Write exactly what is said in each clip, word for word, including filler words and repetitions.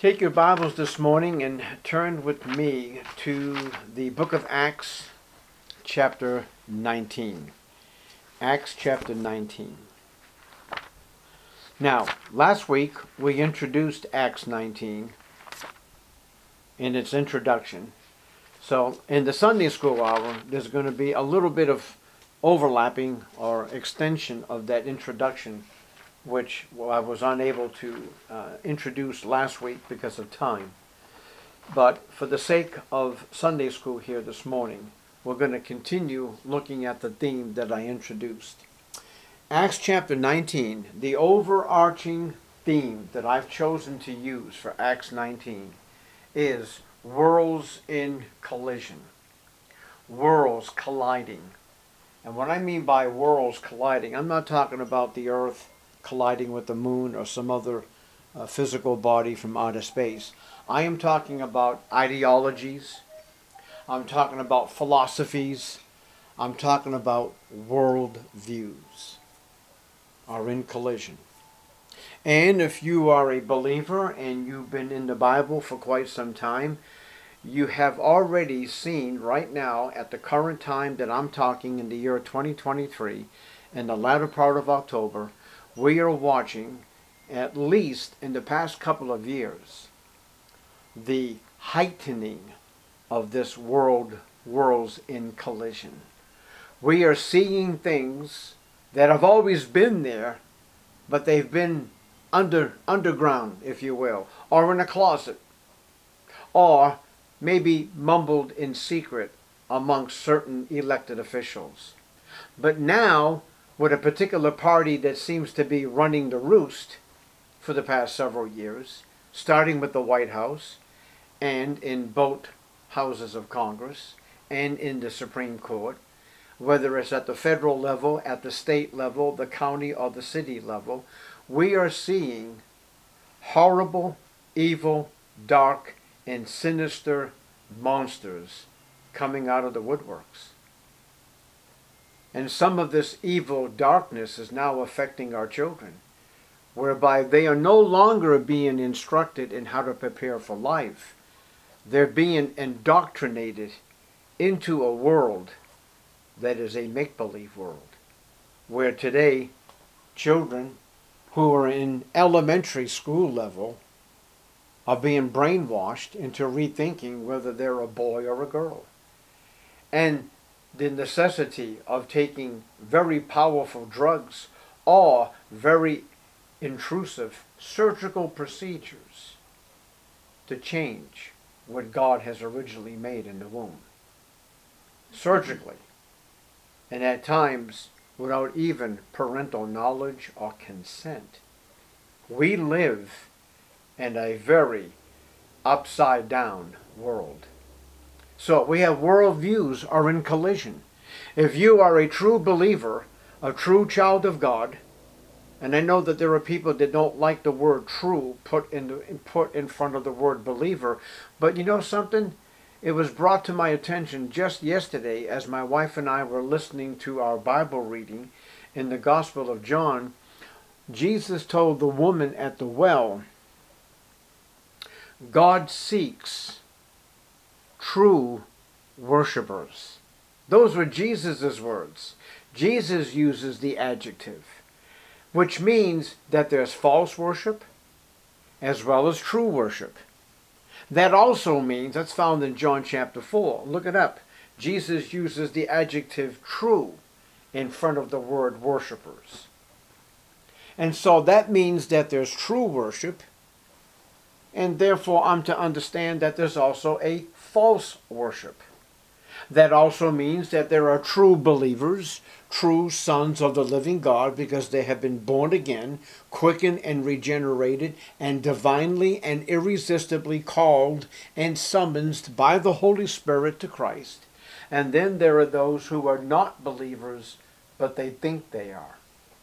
Take your Bibles this morning and turn with me to the book of Acts, chapter nineteen. Acts chapter nineteen. Now, last week we introduced Acts nineteen in its introduction. So, in the Sunday school hour, there's going to be a little bit of overlapping or extension of that introduction, which I was unable to uh, introduce last week because of time. But for the sake of Sunday school here this morning, we're going to continue looking at the theme that I introduced. Acts chapter nineteen, the overarching theme that I've chosen to use for Acts nineteen is worlds in collision. Worlds colliding. And what I mean by worlds colliding, I'm not talking about the earth colliding with the moon or some other uh, physical body from outer space. I am talking about ideologies. I'm talking about philosophies. I'm talking about world views are in collision. And if you are a believer and you've been in the Bible for quite some time, you have already seen right now at the current time that I'm talking in the year twenty twenty-three, in the latter part of October, we are watching, at least in the past couple of years, the heightening of this world, worlds in collision. We are seeing things that have always been there, but they've been under underground, if you will, or in a closet, or maybe mumbled in secret amongst certain elected officials. But now, with a particular party that seems to be running the roost for the past several years, starting with the White House and in both houses of Congress and in the Supreme Court, whether it's at the federal level, at the state level, the county or the city level, we are seeing horrible, evil, dark, and sinister monsters coming out of the woodworks. And some of this evil darkness is now affecting our children, whereby they are no longer being instructed in how to prepare for life. They're being indoctrinated into a world that is a make-believe world, where today children who are in elementary school level are being brainwashed into rethinking whether they're a boy or a girl. And the necessity of taking very powerful drugs or very intrusive surgical procedures to change what God has originally made in the womb. Surgically. And at times without even parental knowledge or consent. We live in a very upside down world. So we have worldviews are in collision. If you are a true believer, a true child of God, and I know that there are people that don't like the word true put in, the, put in front of the word believer, but you know something? It was brought to my attention just yesterday as my wife and I were listening to our Bible reading in the Gospel of John. Jesus told the woman at the well, God seeks true worshipers. Those were Jesus' words. Jesus uses the adjective, which means that there's false worship as well as true worship. That also means, that's found in John chapter four. Look it up. Jesus uses the adjective true in front of the word worshipers. And so that means that there's true worship, and therefore I'm to understand that there's also a false worship. That also means that there are true believers, true sons of the living God, because they have been born again, quickened and regenerated, and divinely and irresistibly called and summoned by the Holy Spirit to Christ. And then there are those who are not believers, but they think they are.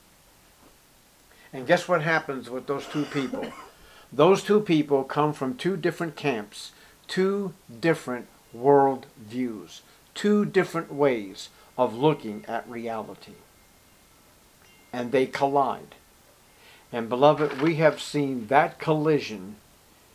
And guess what happens with those two people? Those two people come from two different camps, two different world views, two different ways of looking at reality. And they collide. And beloved, we have seen that collision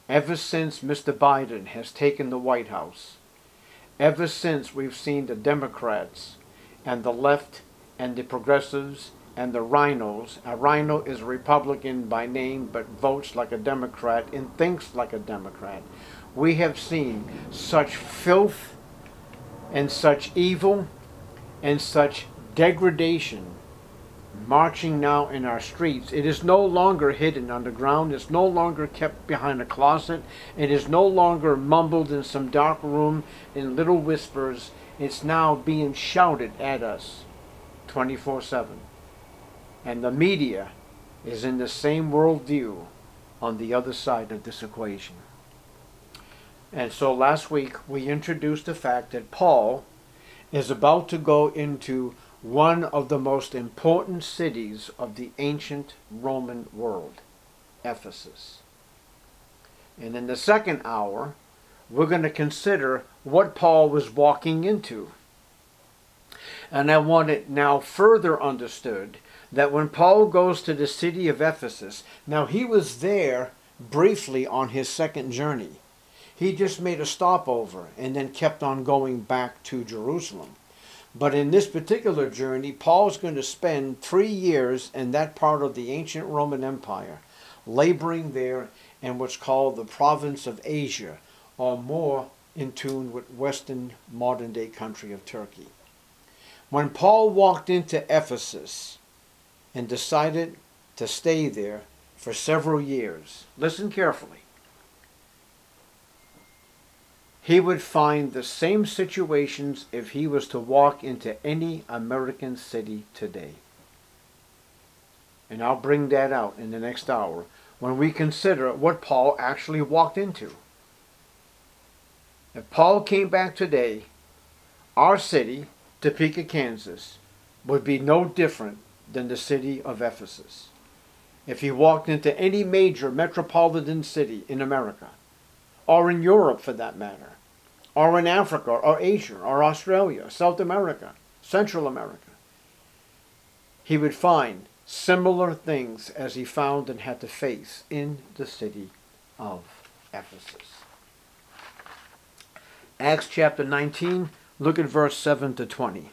ever since Mister Biden has taken the White House, ever since we've seen the Democrats and the left and the progressives and the rhinos. A rhino is a Republican by name but votes like a Democrat and thinks like a Democrat. We have seen such filth and such evil and such degradation marching now in our streets. It is no longer hidden underground. It's no longer kept behind a closet. It is no longer mumbled in some dark room in little whispers. It's now being shouted at us twenty-four seven. And the media is in the same worldview on the other side of this equation. And so last week we introduced the fact that Paul is about to go into one of the most important cities of the ancient Roman world, Ephesus. And in the second hour, we're going to consider what Paul was walking into. And I want it now further understood that when Paul goes to the city of Ephesus, now he was there briefly on his second journey. He just made a stopover and then kept on going back to Jerusalem. But in this particular journey, Paul's going to spend three years in that part of the ancient Roman Empire, laboring there in what's called the province of Asia, or more in tune with western modern-day country of Turkey. When Paul walked into Ephesus and decided to stay there for several years, listen carefully, he would find the same situations if he was to walk into any American city today. And I'll bring that out in the next hour when we consider what Paul actually walked into. If Paul came back today, our city, Topeka, Kansas, would be no different than the city of Ephesus. If he walked into any major metropolitan city in America, or in Europe for that matter, or in Africa, or Asia, or Australia, South America, Central America, he would find similar things as he found and had to face in the city of Ephesus. Acts chapter nineteen, look at verse seven to twenty.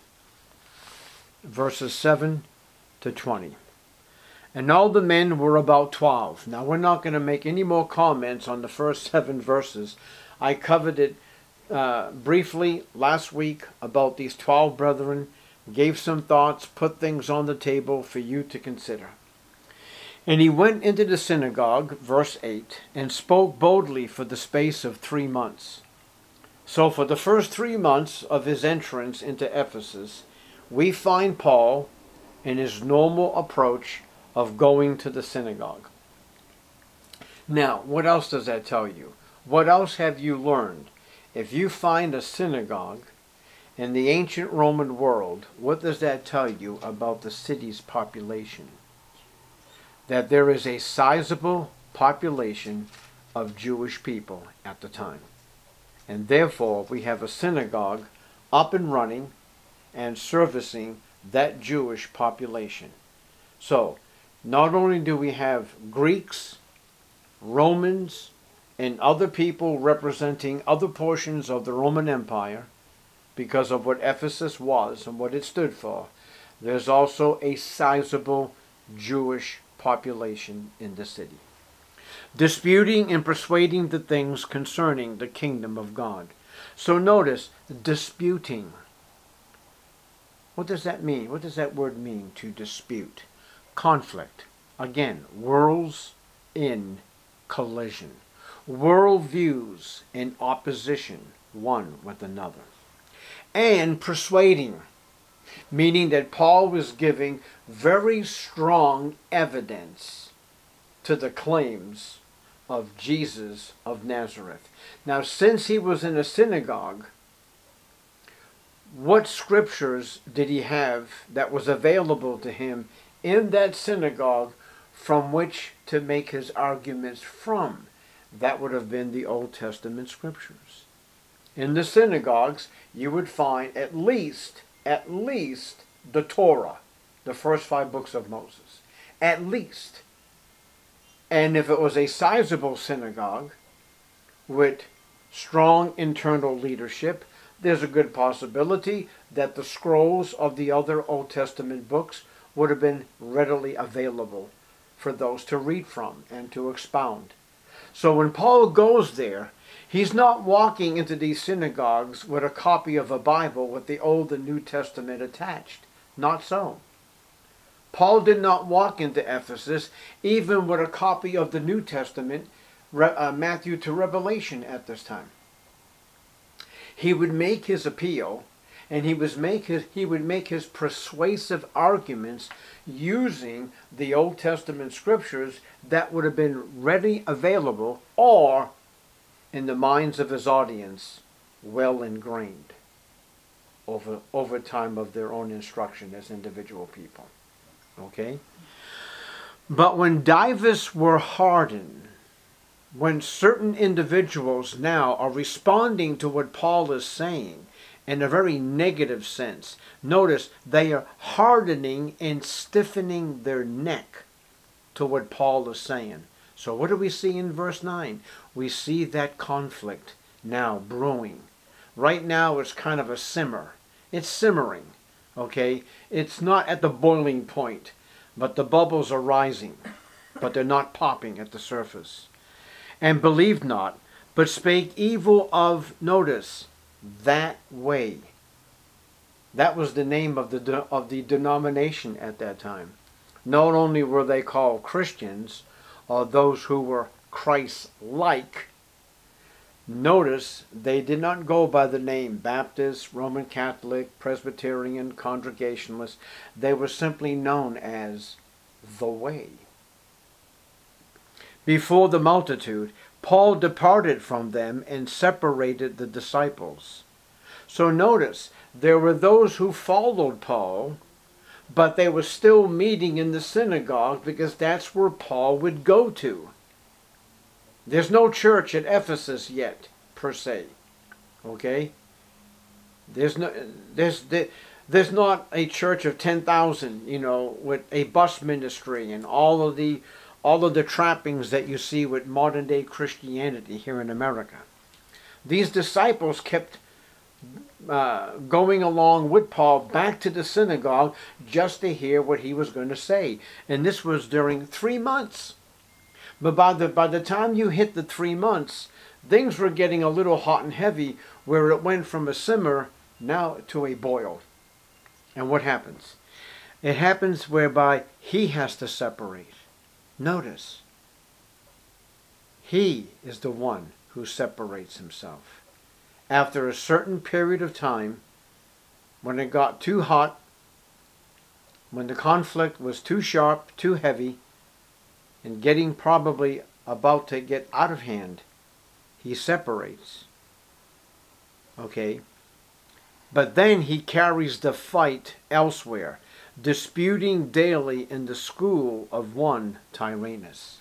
Verses seven to twenty. And all the men were about twelve. Now we're not going to make any more comments on the first seven verses. I covered it uh, briefly last week about these twelve brethren, gave some thoughts, put things on the table for you to consider. And he went into the synagogue, verse eight, and spoke boldly for the space of three months. So for the first three months of his entrance into Ephesus, we find Paul in his normal approach of going to the synagogue. Now, what else does that tell you? What else have you learned? If you find a synagogue in the ancient Roman world, what does that tell you about the city's population? That there is a sizable population of Jewish people at the time. And therefore, we have a synagogue up and running and servicing that Jewish population. So, not only do we have Greeks, Romans, and other people representing other portions of the Roman Empire because of what Ephesus was and what it stood for, there's also a sizable Jewish population in the city, disputing and persuading the things concerning the kingdom of God. So notice, disputing. What does that mean? What does that word mean, to dispute? Conflict. Again, worlds in collision. Worldviews in opposition one with another. And persuading, meaning that Paul was giving very strong evidence to the claims of Jesus of Nazareth. Now, since he was in a synagogue, what scriptures did he have that was available to him in that synagogue from which to make his arguments from? That would have been the Old Testament scriptures. In the synagogues, you would find at least, at least the Torah, the first five books of Moses. At least. And if it was a sizable synagogue, with strong internal leadership, there's a good possibility that the scrolls of the other Old Testament books would have been readily available for those to read from and to expound. So when Paul goes there, he's not walking into these synagogues with a copy of a Bible with the Old and New Testament attached. Not so. Paul did not walk into Ephesus even with a copy of the New Testament, uh, Matthew to Revelation at this time. He would make his appeal, and he, was make his, he would make his persuasive arguments using the Old Testament scriptures that would have been ready available or in the minds of his audience well ingrained over, over time of their own instruction as individual people. Okay? But when divers were hardened, when certain individuals now are responding to what Paul is saying in a very negative sense, notice they are hardening and stiffening their neck to what Paul is saying. So what do we see in verse nine? We see that conflict now brewing. Right now it's kind of a simmer. It's simmering, okay? It's not at the boiling point, but the bubbles are rising, but they're not popping at the surface. And believed not, but spake evil of, notice, that way. That was the name of the de- of the denomination at that time. Not only were they called Christians, or those who were Christ-like, notice they did not go by the name Baptist, Roman Catholic, Presbyterian, Congregationalist. They were simply known as the Way. Before the multitude, Paul departed from them and separated the disciples. So notice, there were those who followed Paul, but they were still meeting in the synagogue because that's where Paul would go to. There's no church at Ephesus yet, per se. Okay? There's no, there's, there, there's not a church of ten thousand, you know, with a bus ministry and all of the all of the trappings that you see with modern day Christianity here in America. These disciples kept uh, going along with Paul back to the synagogue just to hear what he was going to say. And this was during three months. But by the, by the time you hit the three months, things were getting a little hot and heavy, where it went from a simmer now to a boil. And what happens? It happens whereby he has to separate. Notice, he is the one who separates himself. After a certain period of time, when it got too hot, when the conflict was too sharp, too heavy, and getting probably about to get out of hand, he separates. Okay? But then he carries the fight elsewhere, disputing daily in the school of one Tyrannus.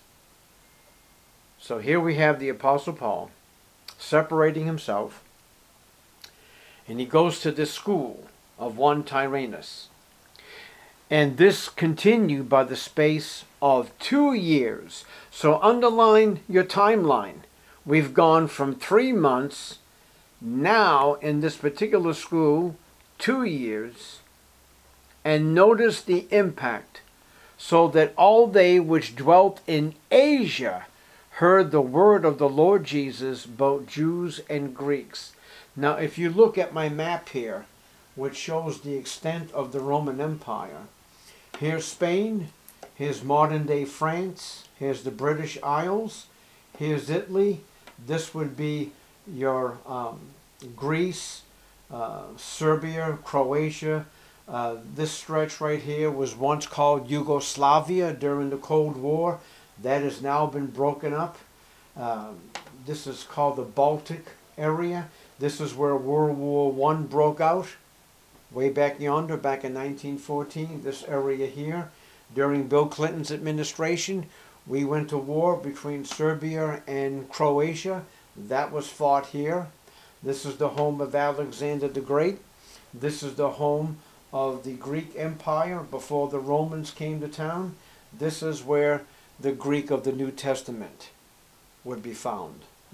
So here we have the Apostle Paul separating himself, and he goes to this school of one Tyrannus. And this continued by the space of two years. So underline your timeline. We've gone from three months, now in this particular school, two years, and notice the impact, so that all they which dwelt in Asia heard the word of the Lord Jesus, both Jews and Greeks. Now, if you look at my map here, which shows the extent of the Roman Empire, here's Spain, here's modern-day France, here's the British Isles, here's Italy. This would be your um, Greece, uh, Serbia, Croatia. Uh, this stretch right here was once called Yugoslavia during the Cold War. That has now been broken up. Uh, this is called the Baltic area. This is where World War One broke out, way back yonder, back in nineteen fourteen. This area here, during Bill Clinton's administration, we went to war between Serbia and Croatia. That was fought here. This is the home of Alexander the Great. This is the home of the Greek Empire before the Romans came to town. This is where the Greek of the New Testament would be found,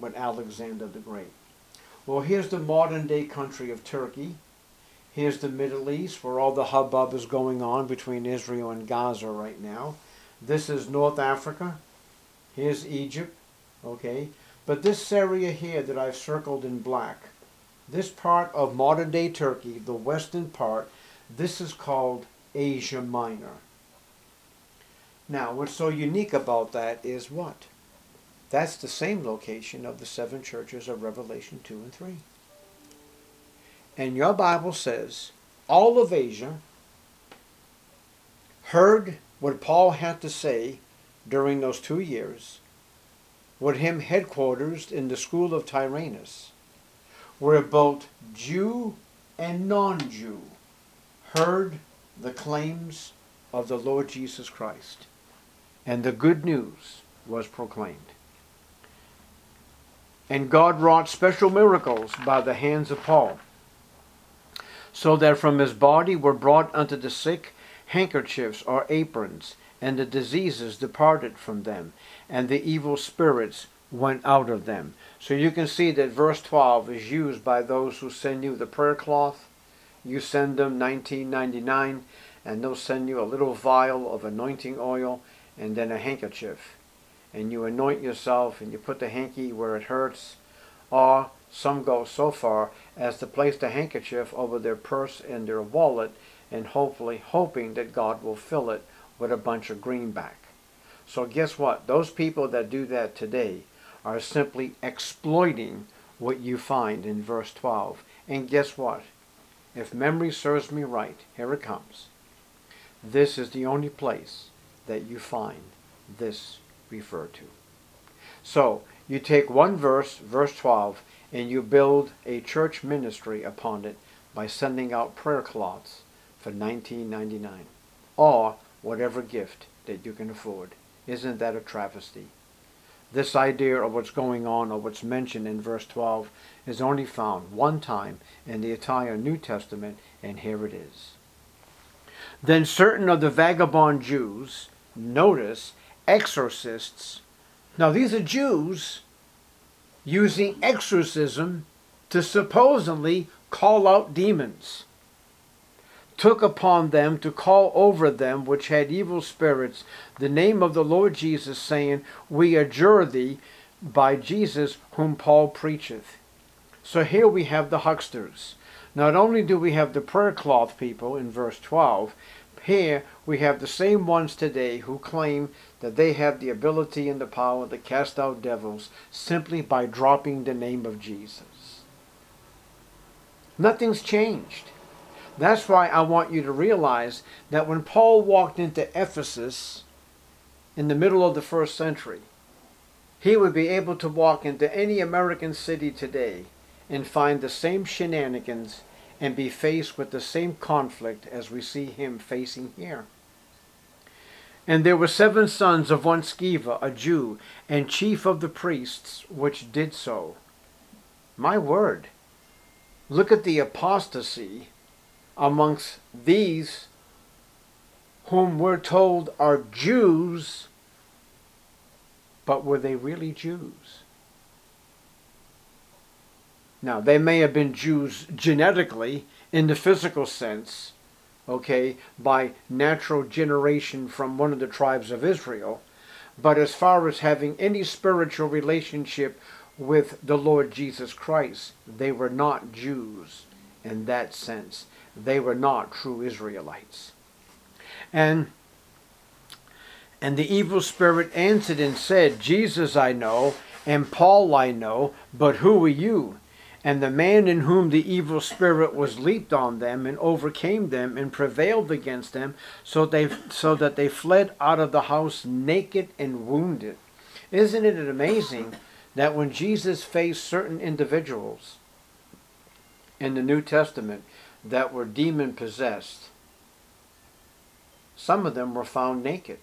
with Alexander the Great. Well, here's the modern day country of Turkey. Here's the Middle East, where all the hubbub is going on between Israel and Gaza right now. This is North Africa. Here's Egypt, okay? But this area here that I've circled in black, this part of modern day Turkey, the western part, this is called Asia Minor. Now, what's so unique about that is what? That's the same location of the seven churches of Revelation two and three. And your Bible says all of Asia heard what Paul had to say during those two years, with him headquartered in the school of Tyrannus, where both Jew and non-Jew heard the claims of the Lord Jesus Christ, and the good news was proclaimed. And God wrought special miracles by the hands of Paul, so that from his body were brought unto the sick handkerchiefs or aprons, and the diseases departed from them, and the evil spirits went out of them. So you can see that verse twelve is used by those who send you the prayer cloth. You send them nineteen ninety-nine, and they'll send you a little vial of anointing oil and then a handkerchief. And you anoint yourself and you put the hanky where it hurts. Or some go so far as to place the handkerchief over their purse and their wallet, and hopefully hoping that God will fill it with a bunch of greenback. So guess what? Those people that do that today are simply exploiting what you find in verse twelve. And guess what? If memory serves me right, here it comes. This is the only place that you find this referred to. So you take one verse, verse twelve, and you build a church ministry upon it by sending out prayer cloths for nineteen ninety-nine, or whatever gift that you can afford. Isn't that a travesty? This idea of what's going on, or what's mentioned in verse twelve, is only found one time in the entire New Testament, and here it is. Then certain of the vagabond Jews, notice, exorcists. Now these are Jews using exorcism to supposedly call out demons, took upon them to call over them which had evil spirits the name of the Lord Jesus, saying, We adjure thee by Jesus whom Paul preacheth. So here we have the hucksters. Not only do we have the prayer cloth people in verse twelve, here we have the same ones today who claim that they have the ability and the power to cast out devils simply by dropping the name of Jesus. Nothing's changed. That's why I want you to realize that when Paul walked into Ephesus in the middle of the first century, he would be able to walk into any American city today and find the same shenanigans and be faced with the same conflict as we see him facing here. And there were seven sons of one Sceva, a Jew, and chief of the priests, which did so. My word, look at the apostasy amongst these whom we're told are Jews, but were they really Jews? Now, they may have been Jews genetically, in the physical sense, okay, by natural generation from one of the tribes of Israel, but as far as having any spiritual relationship with the Lord Jesus Christ, they were not Jews in that sense. They were not true Israelites. And, and the evil spirit answered and said, Jesus I know, and Paul I know, but who are you? And the man in whom the evil spirit was leaped on them and overcame them and prevailed against them, so they so that they fled out of the house naked and wounded. Isn't it amazing that when Jesus faced certain individuals in the New Testament that were demon possessed, some of them were found naked,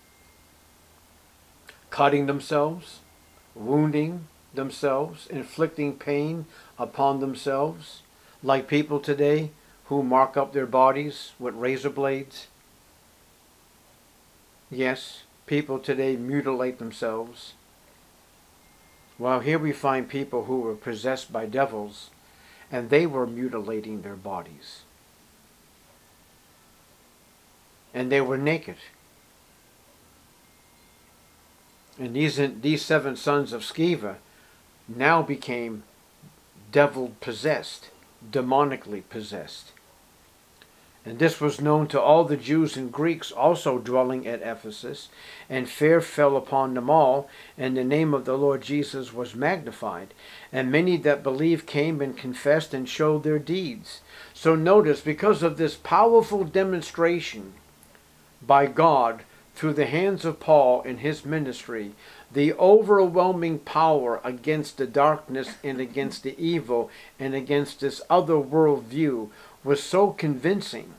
cutting themselves, wounding themselves, inflicting pain upon themselves, like people today who mark up their bodies with razor blades. Yes, people today mutilate themselves. Well, here we find people who were possessed by devils, and they were mutilating their bodies. And they were naked. And these, these seven sons of Sceva now became devil possessed, demonically possessed. And this was known to all the Jews and Greeks also dwelling at Ephesus, and fear fell upon them all, and the name of the Lord Jesus was magnified. And many that believed came and confessed and showed their deeds. So notice, because of this powerful demonstration by God through the hands of Paul in his ministry, the overwhelming power against the darkness and against the evil and against this other worldview was so convincing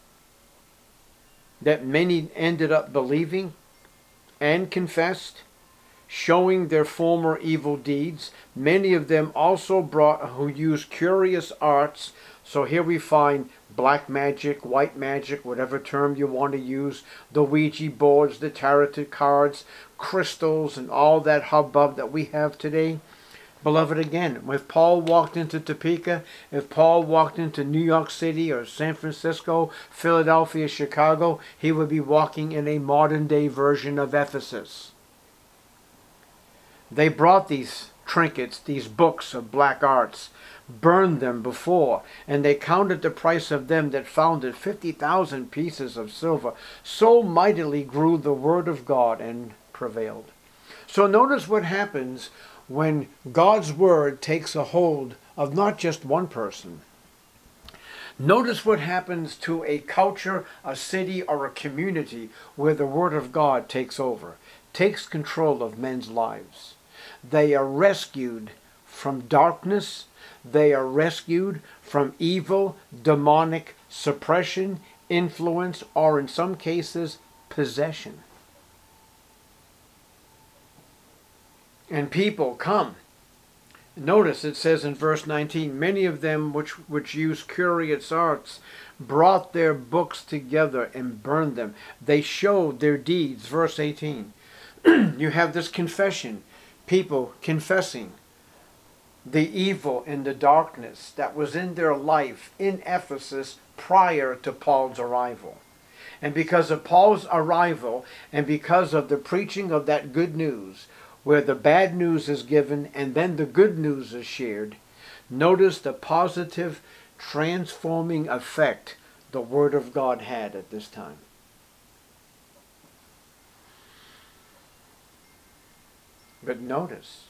that many ended up believing and confessed, showing their former evil deeds. Many of them also brought who used curious arts. So here we find black magic, white magic, whatever term you want to use, the Ouija boards, the tarot cards, crystals, and all that hubbub that we have today. Beloved, again, if Paul walked into Topeka, if Paul walked into New York City or San Francisco, Philadelphia, Chicago, he would be walking in a modern day version of Ephesus. They brought these trinkets, these books of black arts, burned them before, and they counted the price of them that found it fifty thousand pieces of silver. So mightily grew the word of God and prevailed. So notice what happens when God's word takes a hold of not just one person. Notice what happens to a culture, a city, or a community where the word of God takes over, takes control of men's lives. They are rescued from darkness. They are rescued from evil, demonic suppression, influence, or in some cases, possession. And people come. Notice it says in verse nineteen, many of them which, which use curious arts brought their books together and burned them. They showed their deeds. Verse eighteen, you have this confession. People confessing the evil and the darkness that was in their life in Ephesus prior to Paul's arrival. And because of Paul's arrival and because of the preaching of that good news, where the bad news is given and then the good news is shared, notice the positive transforming effect the Word of God had at this time. But notice,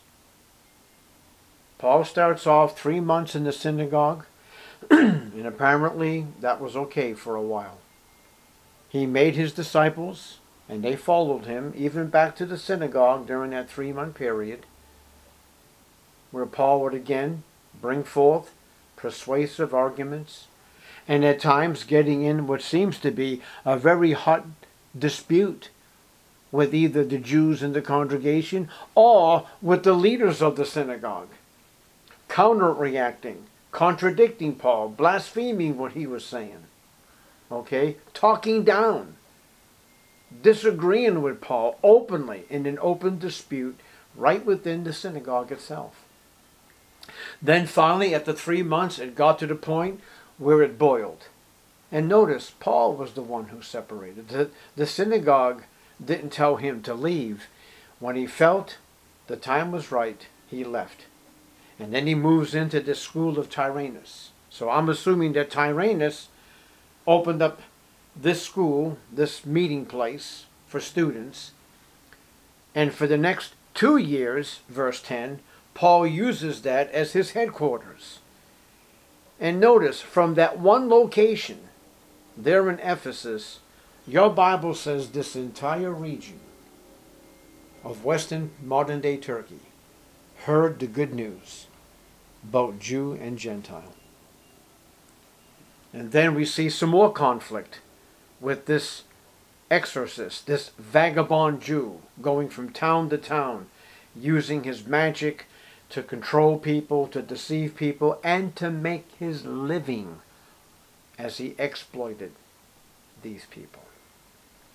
Paul starts off three months in the synagogue, and apparently that was okay for a while. He made his disciples, and they followed him, even back to the synagogue during that three-month period, where Paul would again bring forth persuasive arguments, and at times getting in what seems to be a very hot dispute with either the Jews in the congregation or with the leaders of the synagogue, counter-reacting, contradicting Paul, blaspheming what he was saying, okay, talking down, disagreeing with Paul openly in an open dispute right within the synagogue itself. Then finally, at the three months, it got to the point where it boiled. And notice, Paul was the one who separated. The, the synagogue didn't tell him to leave. When he felt the time was right, he left. And then he moves into the school of Tyrannus. So I'm assuming that Tyrannus opened up this school, this meeting place for students. And for the next two years, verse ten, Paul uses that as his headquarters. And notice, from that one location there in Ephesus, your Bible says this entire region of western modern-day Turkey heard the good news, both Jew and Gentile. And then we see some more conflict with this exorcist, this vagabond Jew, going from town to town, using his magic to control people, to deceive people, and to make his living as he exploited these people.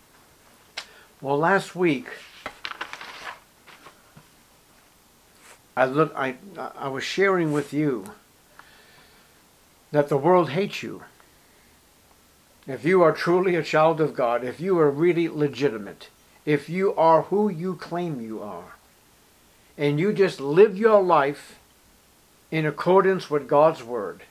Well, last week, I look I I was sharing with you that the world hates you. If you are truly a child of God, if you are really legitimate, if you are who you claim you are, and you just live your life in accordance with God's word,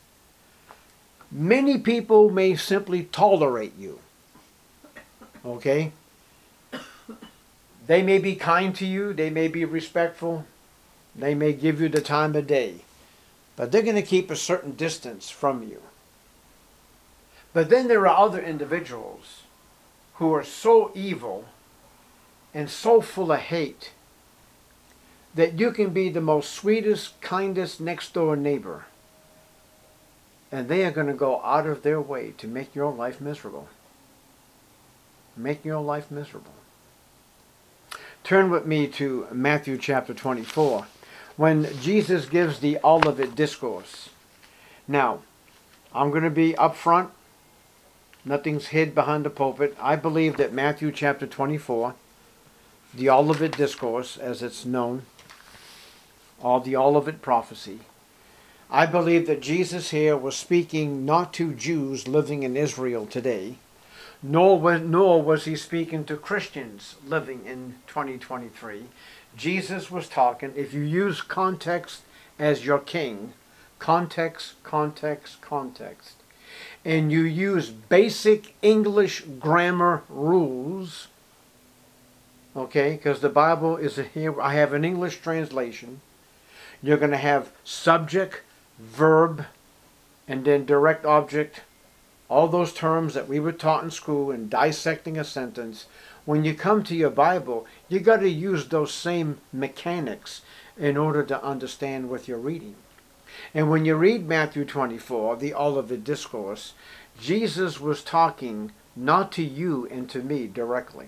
many people may simply tolerate you. Okay? They may be kind to you, they may be respectful, they may give you the time of day, but they're going to keep a certain distance from you. But then there are other individuals who are so evil and so full of hate that you can be the most sweetest, kindest next door neighbor, and they are going to go out of their way to make your life miserable. Make your life miserable. Turn with me to Matthew chapter twenty-four, when Jesus gives the Olivet Discourse. Now, I'm going to be upfront. Nothing's hid behind the pulpit. I believe that Matthew chapter twenty-four, the Olivet Discourse, as it's known, or the Olivet Prophecy, I believe that Jesus here was speaking not to Jews living in Israel today, nor was, nor was he speaking to Christians living in twenty twenty-three. Jesus was talking, if you use context as your king, context, context, context, and you use basic English grammar rules, okay, because the Bible is here, I have an English translation. You're going to have subject, verb, and then direct object, all those terms that we were taught in school in dissecting a sentence. When you come to your Bible, you got to use those same mechanics in order to understand what you're reading. And when you read Matthew twenty-four, the Olivet Discourse, Jesus was talking not to you and to me directly.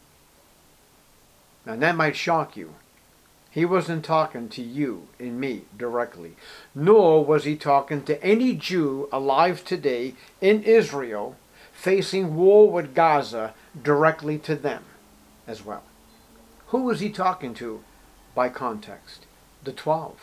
Now that might shock you. He wasn't talking to you and me directly. Nor was he talking to any Jew alive today in Israel facing war with Gaza directly to them as well. Who was he talking to by context? The twelve.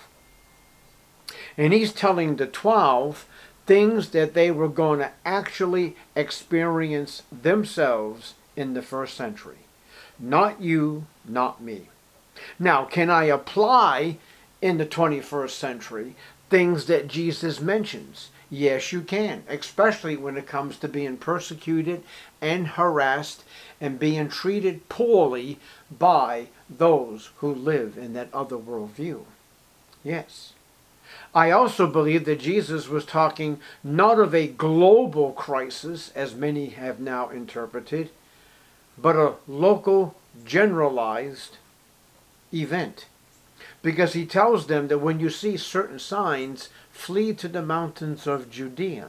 And he's telling the twelve things that they were going to actually experience themselves in the first century. Not you, not me. Now, can I apply in the twenty-first century things that Jesus mentions? Yes, you can, especially when it comes to being persecuted and harassed and being treated poorly by those who live in that other worldview. Yes. I also believe that Jesus was talking not of a global crisis, as many have now interpreted, but a local, generalized event. Because he tells them that when you see certain signs, flee to the mountains of Judea.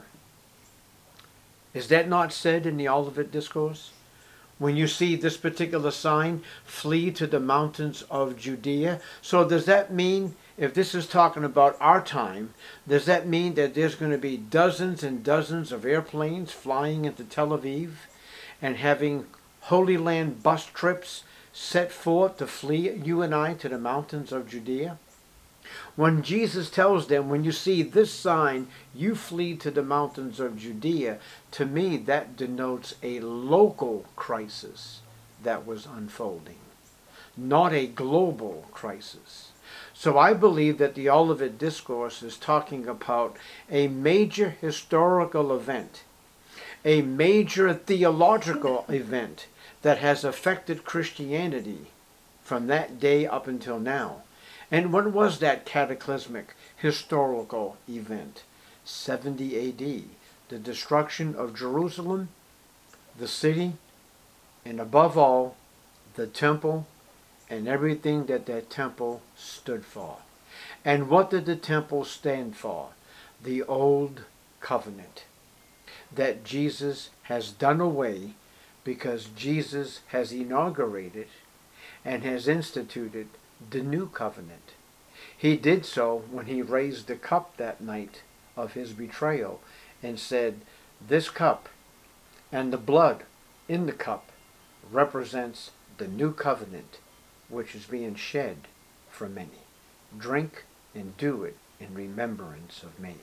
Is that not said in the Olivet Discourse? When you see this particular sign, flee to the mountains of Judea. So does that mean, if this is talking about our time, does that mean that there's going to be dozens and dozens of airplanes flying into Tel Aviv and having Holy Land bus trips set forth to flee you and I to the mountains of Judea? When Jesus tells them, when you see this sign, you flee to the mountains of Judea, to me that denotes a local crisis that was unfolding, not a global crisis. So I believe that the Olivet Discourse is talking about a major historical event, a major theological event that has affected Christianity from that day up until now. And what was that cataclysmic historical event? seventy A D, the destruction of Jerusalem, the city, and above all, the temple and everything that that temple stood for. And what did the temple stand for? The old covenant that Jesus has done away, because Jesus has inaugurated and has instituted the new covenant. He did so when he raised the cup that night of his betrayal and said, this cup and the blood in the cup represents the new covenant which is being shed for many. drink and do it in remembrance of me.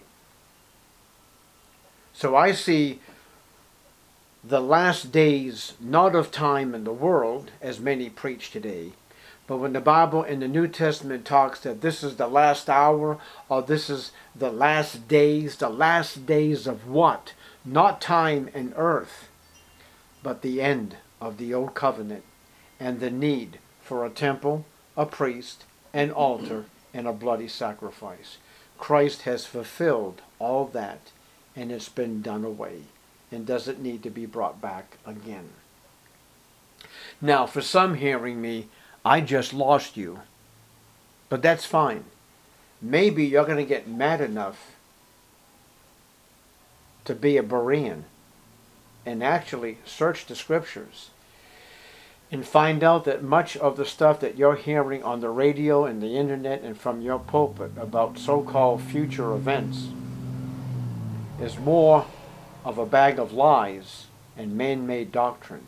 So I see the last days not of time in the world, as many preach today, but when the Bible in the New Testament talks that this is the last hour, or this is the last days, the last days of what? Not time and earth, but the end of the old covenant and the need for a temple, a priest, an altar, and a bloody sacrifice. Christ has fulfilled all that, and it's been done away, and doesn't need to be brought back again. Now, for some hearing me, I just lost you. But that's fine. Maybe you're going to get mad enough to be a Berean and actually search the scriptures and find out that much of the stuff that you're hearing on the radio and the internet and from your pulpit about so-called future events is more of a bag of lies and man-made doctrine,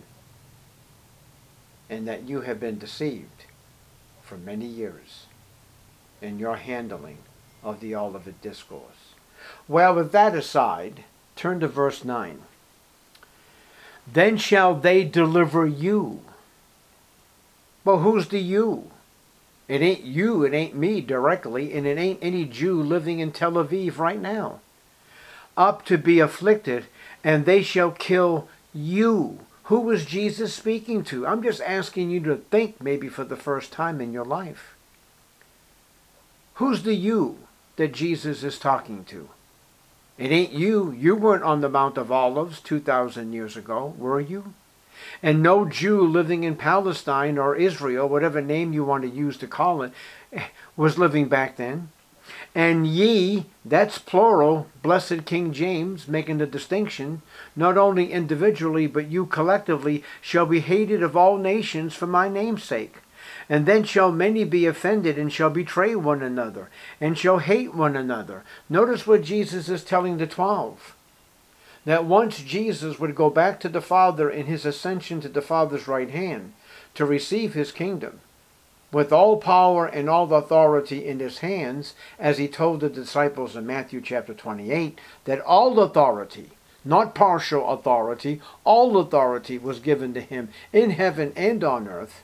and that you have been deceived for many years in your handling of the Olivet Discourse. Well, with that aside, turn to verse nine. Then shall they deliver you. Well, who's the you? It ain't you, it ain't me directly, and it ain't any Jew living in Tel Aviv right now. Up to be afflicted, and they shall kill you. Who was Jesus speaking to? I'm just asking you to think maybe for the first time in your life. Who's the you that Jesus is talking to? It ain't you. You weren't on the Mount of Olives two thousand years ago, were you? And no Jew living in Palestine or Israel, whatever name you want to use to call it, was living back then. And ye, that's plural, blessed King James, making the distinction, not only individually, but you collectively, shall be hated of all nations for my name's sake. And then shall many be offended, and shall betray one another, and shall hate one another. Notice what Jesus is telling the twelve. That once Jesus would go back to the Father in his ascension to the Father's right hand to receive his kingdom, with all power and all authority in his hands, as he told the disciples in Matthew chapter twenty-eight, that all authority, not partial authority, all authority was given to him in heaven and on earth.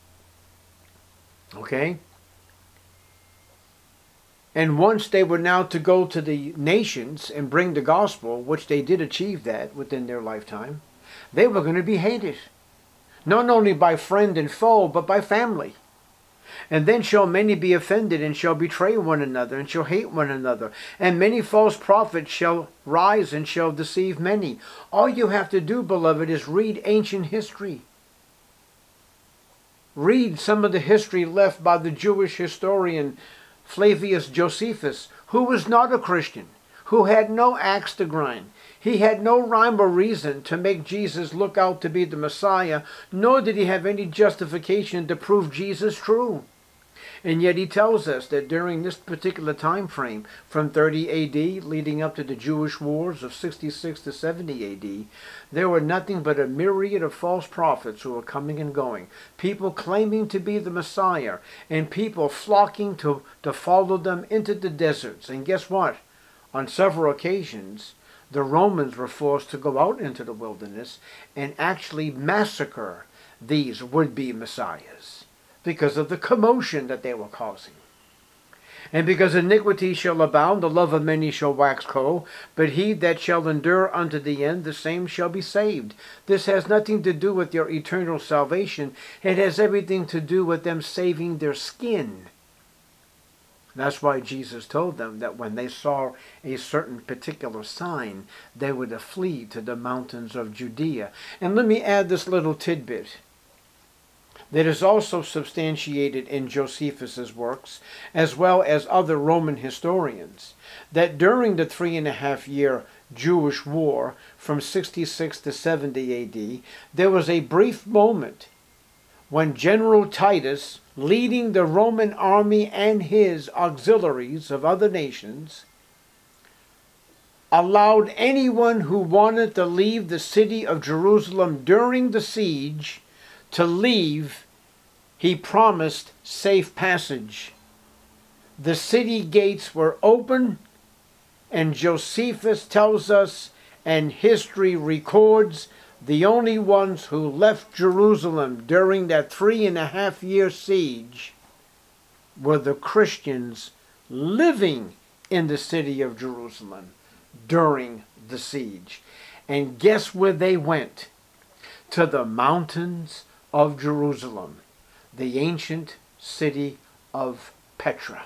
Okay? And once they were now to go to the nations and bring the gospel, which they did achieve that within their lifetime, they were going to be hated. Not only by friend and foe, but by family. And then shall many be offended, and shall betray one another, and shall hate one another. And many false prophets shall rise, and shall deceive many. All you have to do, beloved, is read ancient history. Read some of the history left by the Jewish historian Flavius Josephus, who was not a Christian, who had no axe to grind. He had no rhyme or reason to make Jesus look out to be the Messiah, nor did he have any justification to prove Jesus true. And yet he tells us that during this particular time frame, from thirty A D leading up to the Jewish wars of sixty-six to seventy A D, there were nothing but a myriad of false prophets who were coming and going, people claiming to be the Messiah, and people flocking to, to follow them into the deserts. And guess what? On several occasions, the Romans were forced to go out into the wilderness and actually massacre these would-be messiahs because of the commotion that they were causing. And because iniquity shall abound, the love of many shall wax cold, but he that shall endure unto the end, the same shall be saved. This has nothing to do with your eternal salvation. It has everything to do with them saving their skin. That's why Jesus told them that when they saw a certain particular sign, they were to flee to the mountains of Judea. And let me add this little tidbit that is also substantiated in Josephus's works, as well as other Roman historians, that during the three and a half year Jewish war from sixty-six to seventy A D, there was a brief moment when General Titus, leading the Roman army and his auxiliaries of other nations, allowed anyone who wanted to leave the city of Jerusalem during the siege to leave. He promised safe passage. the city gates were open, and Josephus tells us, and history records, the only ones who left Jerusalem during that three and a half year siege were the Christians living in the city of Jerusalem during the siege. And guess where they went? To the mountains of Jerusalem, the ancient city of Petra.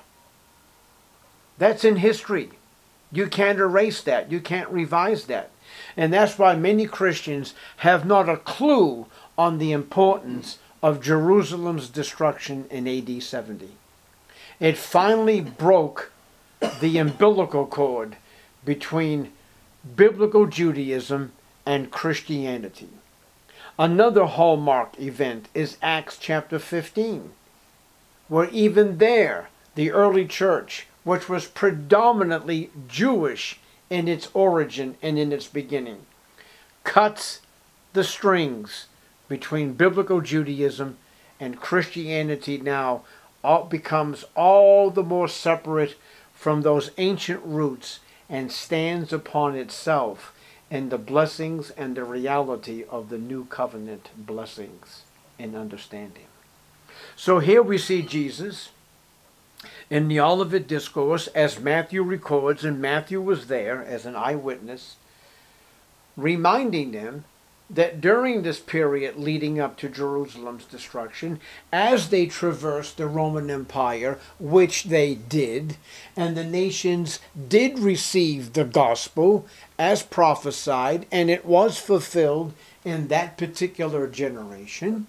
That's in history. You can't erase that. You can't revise that. And that's why many Christians have not a clue on the importance of Jerusalem's destruction in A D seventy. It finally broke the umbilical cord between biblical Judaism and Christianity. Another hallmark event is Acts chapter fifteen, where even there, the early church, which was predominantly Jewish in its origin and in its beginning, cuts the strings between biblical Judaism and Christianity. Now all becomes all the more separate from those ancient roots and stands upon itself in the blessings and the reality of the new covenant blessings and understanding. So here we see Jesus in the Olivet Discourse, as Matthew records, and Matthew was there as an eyewitness, reminding them that during this period leading up to Jerusalem's destruction, as they traversed the Roman Empire, which they did, and the nations did receive the gospel as prophesied, and it was fulfilled in that particular generation,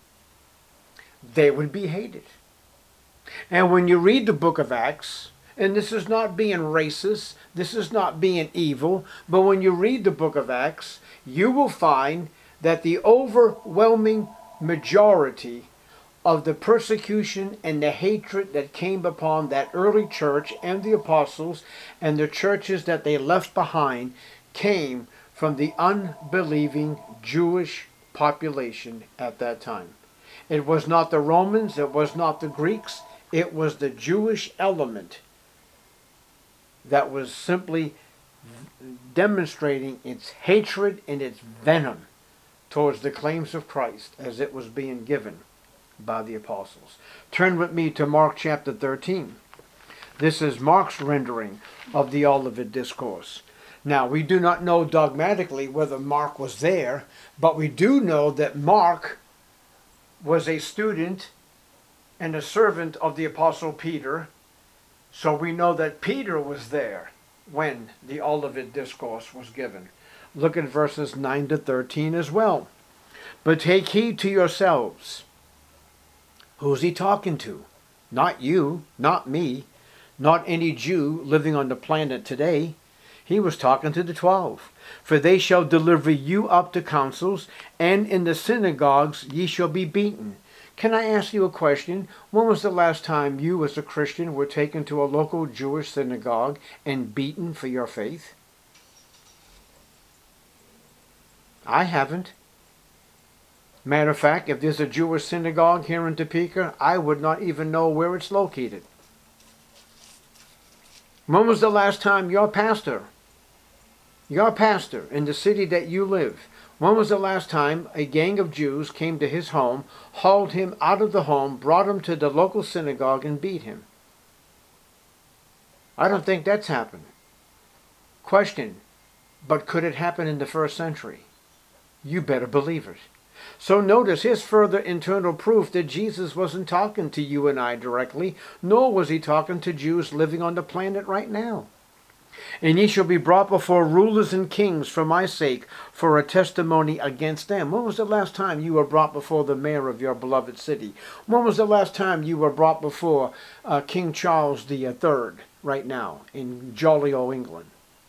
they would be hated. And when you read the book of Acts, and this is not being racist, this is not being evil, but when you read the book of Acts, you will find that the overwhelming majority of the persecution and the hatred that came upon that early church and the apostles and the churches that they left behind came from the unbelieving Jewish population at that time. It was not the Romans, it was not the Greeks, it was the Jewish element that was simply demonstrating its hatred and its venom towards the claims of Christ as it was being given by the apostles. Turn with me to Mark chapter thirteen. This is Mark's rendering of the Olivet Discourse. Now, we do not know dogmatically whether Mark was there, but we do know that Mark was a student and a servant of the Apostle Peter, so we know that Peter was there when the Olivet Discourse was given. Look at verses nine to thirteen as well. But take heed to yourselves. Who's he talking to? Not you, not me, not any Jew living on the planet today. He was talking to the twelve. For they shall deliver you up to councils, and in the synagogues ye shall be beaten. Can I ask you a question? When was the last time you as a Christian were taken to a local Jewish synagogue and beaten for your faith? I haven't. Matter of fact, if there's a Jewish synagogue here in Topeka, I would not even know where it's located. When was the last time your pastor, your pastor in the city that you live, when was the last time a gang of Jews came to his home, hauled him out of the home, brought him to the local synagogue, and beat him? I don't think that's happened. Question, but could it happen in the first century? You better believe it. So notice, here's further internal proof that Jesus wasn't talking to you and I directly, nor was he talking to Jews living on the planet right now. And ye shall be brought before rulers and kings for my sake, for a testimony against them. When was the last time you were brought before the mayor of your beloved city? When was the last time you were brought before uh, King Charles the Third right now in jolly old England?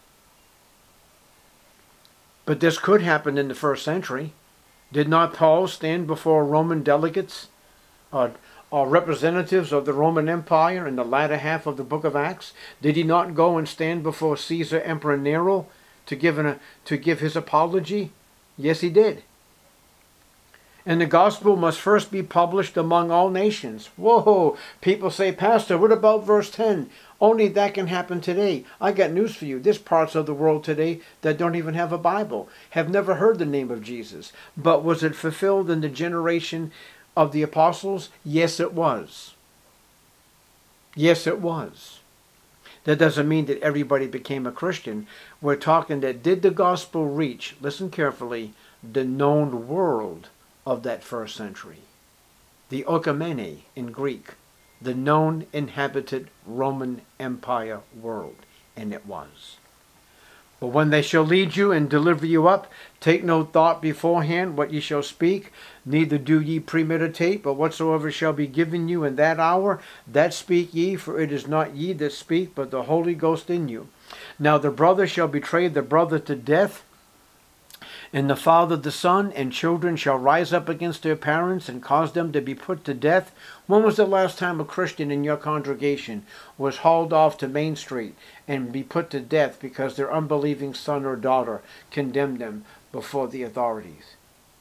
But this could happen in the first century. Did not Paul stand before Roman delegates, uh, or representatives of the Roman Empire in the latter half of the book of Acts? Did he not go and stand before Caesar Emperor Nero to give, an, to give his apology? Yes, he did. And the gospel must first be published among all nations. Whoa! People say, Pastor, what about verse ten? Only that can happen today. I got news for you. There's parts of the world today that don't even have a Bible, have never heard the name of Jesus. But was it fulfilled in the generation of the apostles? Yes, it was. Yes, it was. That doesn't mean that everybody became a Christian. We're talking that did the gospel reach, listen carefully, the known world of that first century? The oikomene in Greek, the known inhabited Roman Empire world. And it was. But when they shall lead you and deliver you up, take no thought beforehand what ye shall speak, neither do ye premeditate, but whatsoever shall be given you in that hour, that speak ye, for it is not ye that speak, but the Holy Ghost in you. Now the brother shall betray the brother to death, and the father the son, and children shall rise up against their parents and cause them to be put to death. When was the last time a Christian in your congregation was hauled off to Main Street and be put to death because their unbelieving son or daughter condemned them before the authorities?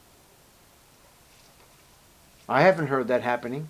I haven't heard that happening.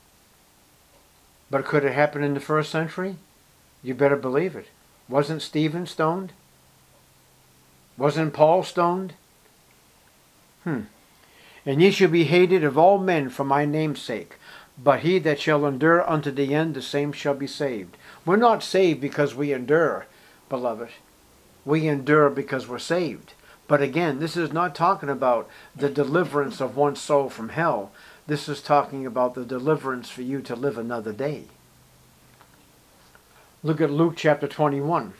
But could it happen in the first century? You better believe it. Wasn't Stephen stoned? Wasn't Paul stoned? Hmm. And ye shall be hated of all men for my name's sake. But he that shall endure unto the end, the same shall be saved. We're not saved because we endure, beloved. We endure because we're saved. But again, this is not talking about the deliverance of one soul from hell. This is talking about the deliverance for you to live another day. Look at Luke chapter twenty-one.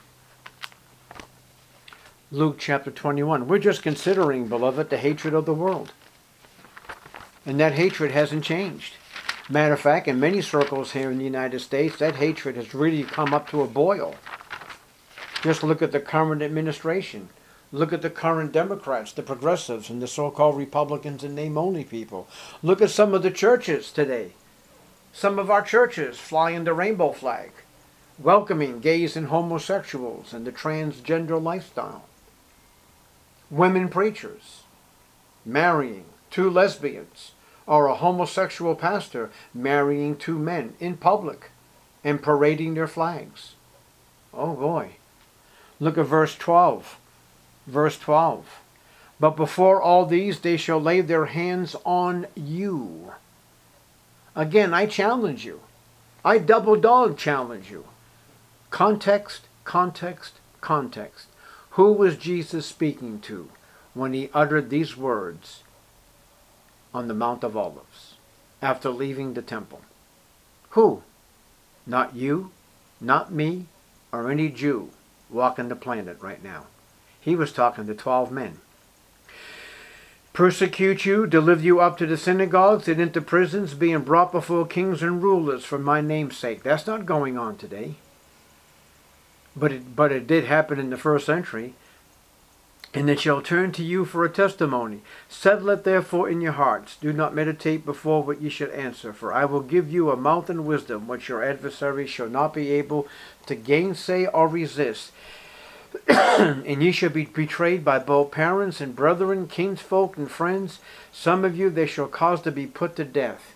Luke chapter twenty-one. We're just considering, beloved, the hatred of the world. And that hatred hasn't changed. Matter of fact, in many circles here in the United States, that hatred has really come up to a boil. Just look at the current administration. Look at the current Democrats, the progressives, and the so-called Republicans and name-only people. Look at some of the churches today. Some of our churches flying the rainbow flag, welcoming gays and homosexuals and the transgender lifestyle. Women preachers marrying two lesbians, or a homosexual pastor marrying two men in public and parading their flags. Oh boy. Look at verse twelve. Verse twelve. But before all these they shall lay their hands on you. Again, I challenge you. I double dog challenge you. Context, context, context. Who was Jesus speaking to when he uttered these words on the Mount of Olives after leaving the temple? Who? Not you, not me, or any Jew walking the planet right now. He was talking to twelve men. Persecute you, deliver you up to the synagogues and into prisons, being brought before kings and rulers for my name's sake. That's not going on today. But it, but it did happen in the first century. And they shall turn to you for a testimony. Settle it therefore in your hearts. Do not meditate before what ye should answer. For I will give you a mouth and wisdom, which your adversaries shall not be able to gainsay or resist. And ye shall be betrayed by both parents and brethren, kinsfolk and friends. Some of you they shall cause to be put to death.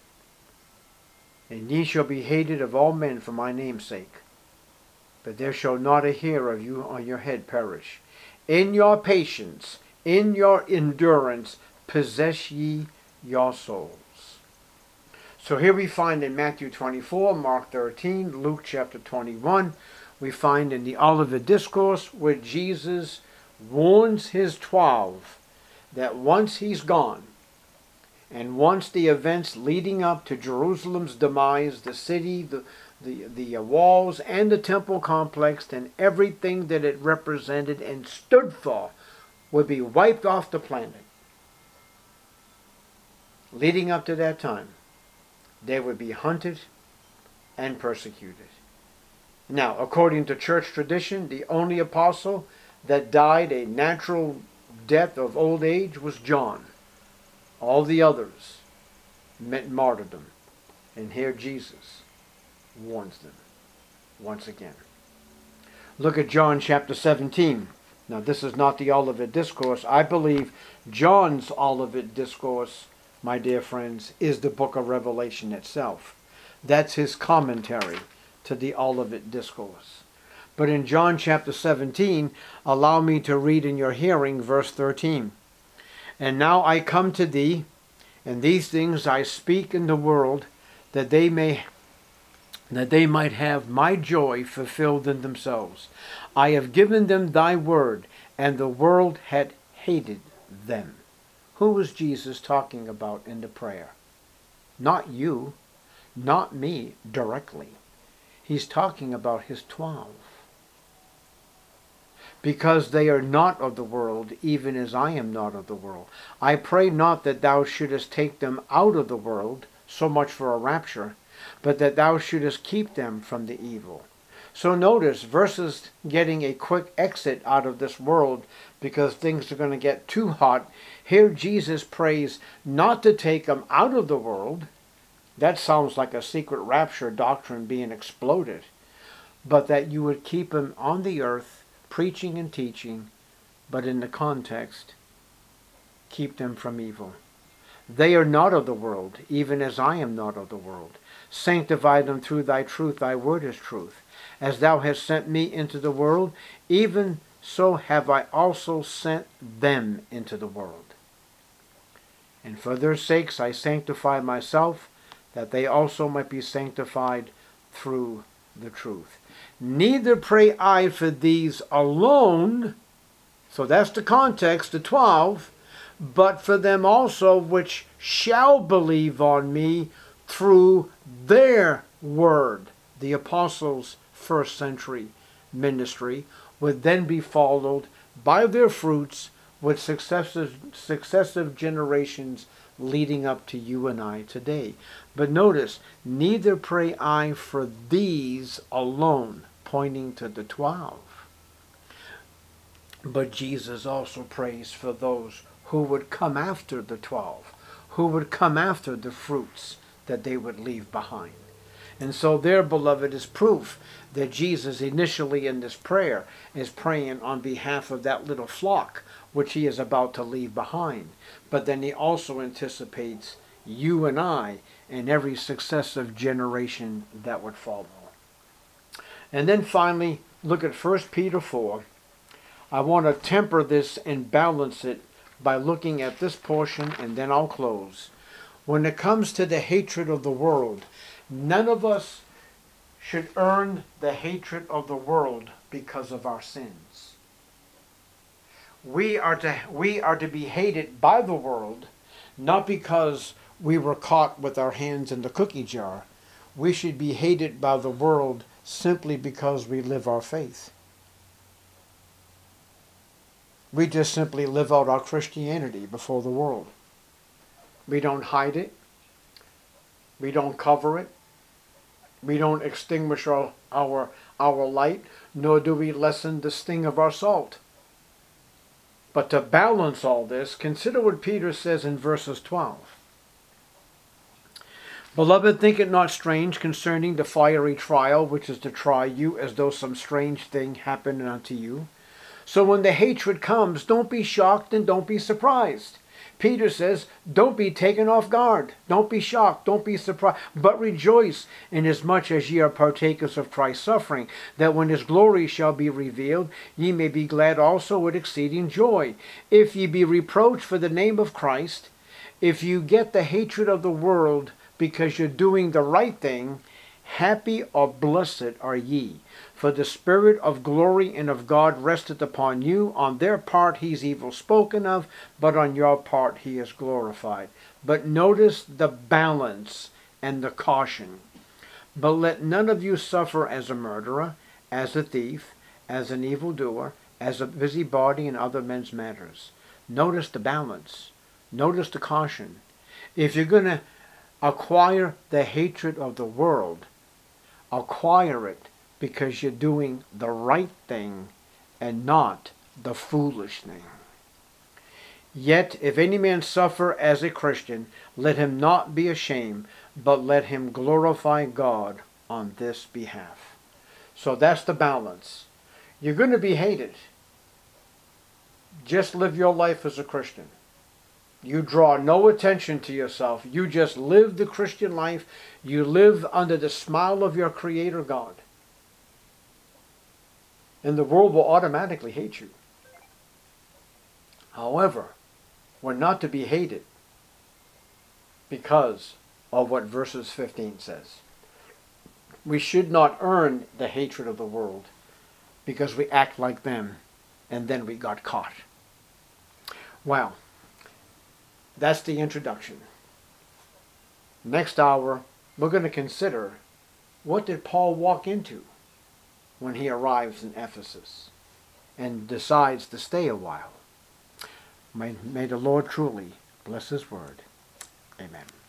And ye shall be hated of all men for my name's sake. But there shall not a hair of you on your head perish. In your patience, in your endurance, possess ye your souls. So here we find in Matthew twenty-four, Mark thirteen, Luke chapter twenty-one, we find in the Olivet Discourse where Jesus warns his twelve that once he's gone, and once the events leading up to Jerusalem's demise, the city, the the, the walls, and the temple complex, and everything that it represented and stood for would be wiped off the planet. Leading up to that time, they would be hunted and persecuted. Now, according to church tradition, the only apostle that died a natural death of old age was John. All the others met martyrdom. And here Jesus warns them once again. Look at John chapter seventeen. Now, this is not the Olivet Discourse. I believe John's Olivet Discourse, my dear friends, is the book of Revelation itself. That's his commentary to the Olivet Discourse. But in John chapter seventeen, allow me to read in your hearing verse thirteen. And now I come to thee, and these things I speak in the world, that they may that they might have my joy fulfilled in themselves. I have given them thy word, and the world had hated them. Who was Jesus talking about in the prayer? Not you, not me directly. He's talking about his twelve. Because they are not of the world, even as I am not of the world. I pray not that thou shouldest take them out of the world, so much for a rapture, but that thou shouldest keep them from the evil. So notice, versus getting a quick exit out of this world because things are going to get too hot, here Jesus prays not to take them out of the world. That sounds like a secret rapture doctrine being exploded. But that you would keep them on the earth, preaching and teaching, but in the context, keep them from evil. They are not of the world, even as I am not of the world. Sanctify them through thy truth. Thy word is truth. As thou hast sent me into the world, even so have I also sent them into the world. And for their sakes I sanctify myself, that they also might be sanctified through the truth. Neither pray I for these alone, so that's the context, the twelve, but for them also which shall believe on me through their word. The apostles' first century ministry would then be followed by their fruits with successive, successive generations leading up to you and I today. But notice, neither pray I for these alone, pointing to the twelve. But Jesus also prays for those who would come after the twelve, who would come after the fruits that they would leave behind. And so there, beloved, is proof that Jesus initially in this prayer is praying on behalf of that little flock which he is about to leave behind. But then he also anticipates you and I and every successive generation that would follow. And then finally, look at First Peter four. I want to temper this and balance it by looking at this portion, and then I'll close. When it comes to the hatred of the world, none of us should earn the hatred of the world because of our sins. We are to, we are to be hated by the world, not because we were caught with our hands in the cookie jar. We should be hated by the world simply because we live our faith. We just simply live out our Christianity before the world. We don't hide it. We don't cover it. We don't extinguish our, our, our light, nor do we lessen the sting of our salt. But to balance all this, consider what Peter says in verses twelve. Beloved, think it not strange concerning the fiery trial which is to try you, as though some strange thing happened unto you. So when the hatred comes, don't be shocked and don't be surprised. Peter says, don't be taken off guard. Don't be shocked. Don't be surprised. But rejoice, inasmuch as ye are partakers of Christ's suffering, that when his glory shall be revealed, ye may be glad also with exceeding joy. If ye be reproached for the name of Christ, if you get the hatred of the world because you're doing the right thing, happy or blessed are ye. For the Spirit of glory and of God resteth upon you. On their part he is evil spoken of, but on your part he is glorified. But notice the balance and the caution. But let none of you suffer as a murderer, as a thief, as an evildoer, as a busybody in other men's matters. Notice the balance. Notice the caution. If you're going to acquire the hatred of the world, acquire it because you're doing the right thing and not the foolish thing. Yet if any man suffer as a Christian, let him not be ashamed, but let him glorify God on this behalf. So that's the balance. You're going to be hated. just live your life as a Christian. You draw no attention to yourself. You just live the Christian life. You live under the smile of your Creator God. And the world will automatically hate you. However, we're not to be hated because of what verses fifteen says. We should not earn the hatred of the world because we act like them and then we got caught. Well, that's the introduction. Next hour, we're going to consider, what did Paul walk into when he arrives in Ephesus and decides to stay a while? May, may the Lord truly bless His word. Amen.